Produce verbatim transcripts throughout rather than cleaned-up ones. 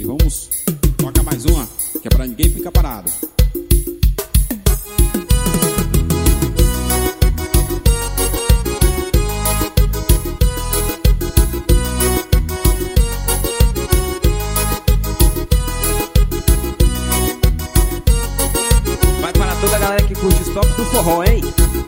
E vamos tocar mais uma, que é pra ninguém ficar parado. Vai para toda a galera que curte os toques do forró, hein?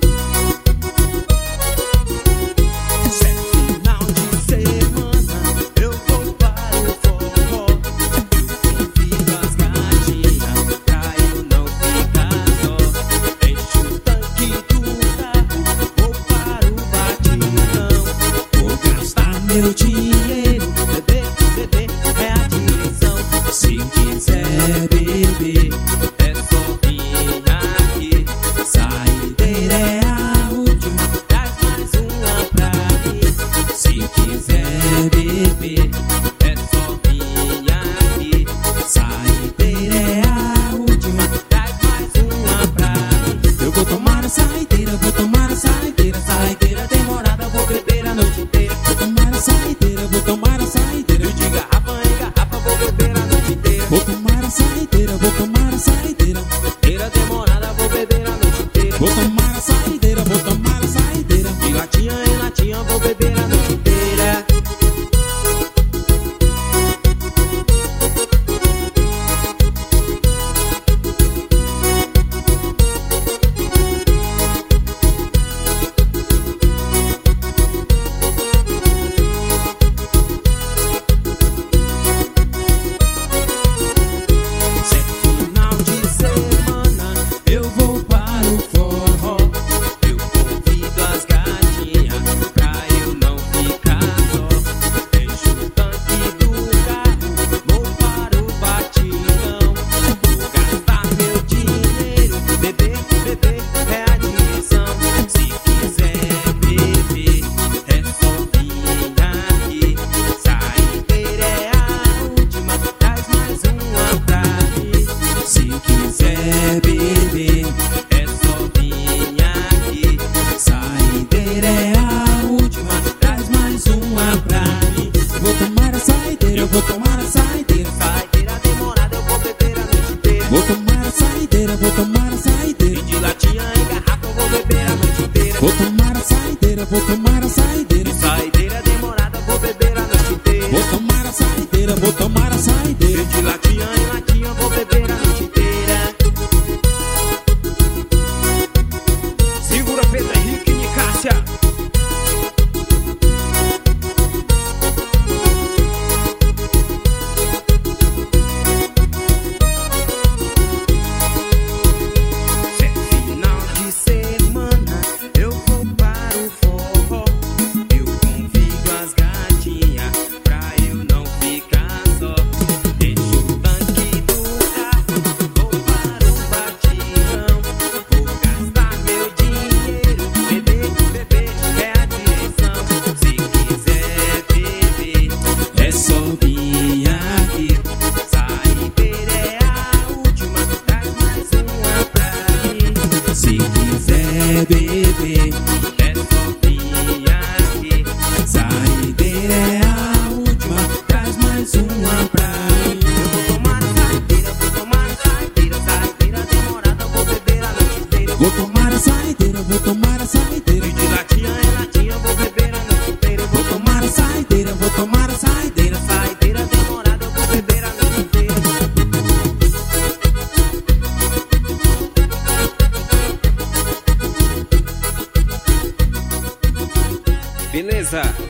Meu dinheiro, bebê, bebê, é a direção. Se quiser beber, é só vir aqui. Saideira é a última, traz mais uma pra mim. Se quiser beber, é só vir aqui. Saideira é a última, traz mais uma pra mim. Eu vou tomar a saideira, vou tomar a saideira. Saideira demorada, vou beber a noite inteira. Vou tomar a saideira, vou tomar a saideira. De garrafa em garrafa, vou beber a noite inteira. Vou tomar a saideira, vou tomar a saideira. Saideira demorada, vou beber a noite inteira. Vou tomar a saideira, vou tomar a saideira. De latinha em latinha, vou beber a noite inteira. Vou tomar a saideira, saideira demorada, eu vou beber a noite inteira. Vou tomar a saideira, vou tomar a saideira. E de latinha em garrafa, eu vou beber a noite inteira. Vou tomar a saideira, vou tomar a saideira. E saideira demorada, vou beber a noite inteira. Vou tomar a saideira, vou tomar a saideira. E de latinha em latinha, eu vou beber a noite inteira. Segura Pedro Henrique e Cássia. Se quiser beber, é só vir aqui. Saideira é a última, traz mais uma pra mim. Eu vou tomar a saideira, vou tomar a saideira. Saideira demorada, vou beber a noite inteira. Vou tomar a saideira, vou tomar a saideira. E de latinha em latinha, vou beber a noite inteira. Vou tomar a saideira, vou tomar a saideira. Saideira demorada, eu vou beber a noite inteira. Beleza?